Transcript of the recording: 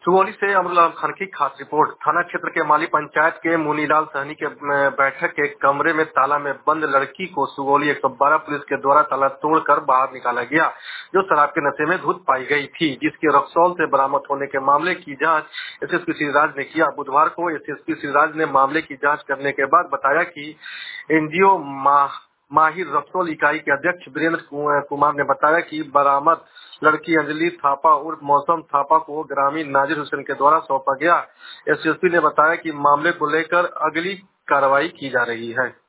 सुगौली से अमरुल्लाह खान की खास रिपोर्ट। थाना क्षेत्र के माली पंचायत के मुनीलाल सहनी के बैठक के कमरे में ताला में बंद लड़की को सुगौली 112 पुलिस के द्वारा ताला तोड़कर बाहर निकाला गया, जो शराब के नशे में धुत पाई गई थी, जिसके रक्सौल से बरामद होने के मामले की जांच एसएसपी श्रीराज ने किया। बुधवार को एसएसपी श्रीराज ने मामले की जांच करने के बाद बताया कि एनजीओ माहिर रक्सौल इकाई के अध्यक्ष वीरेंद्र कुमार ने बताया कि बरामद लड़की अंजलि थापा उर्फ मौसम थापा को ग्रामीण नाजिर हुसैन के द्वारा सौंपा गया। एसएसपी ने बताया कि मामले को लेकर अगली कार्रवाई की जा रही है।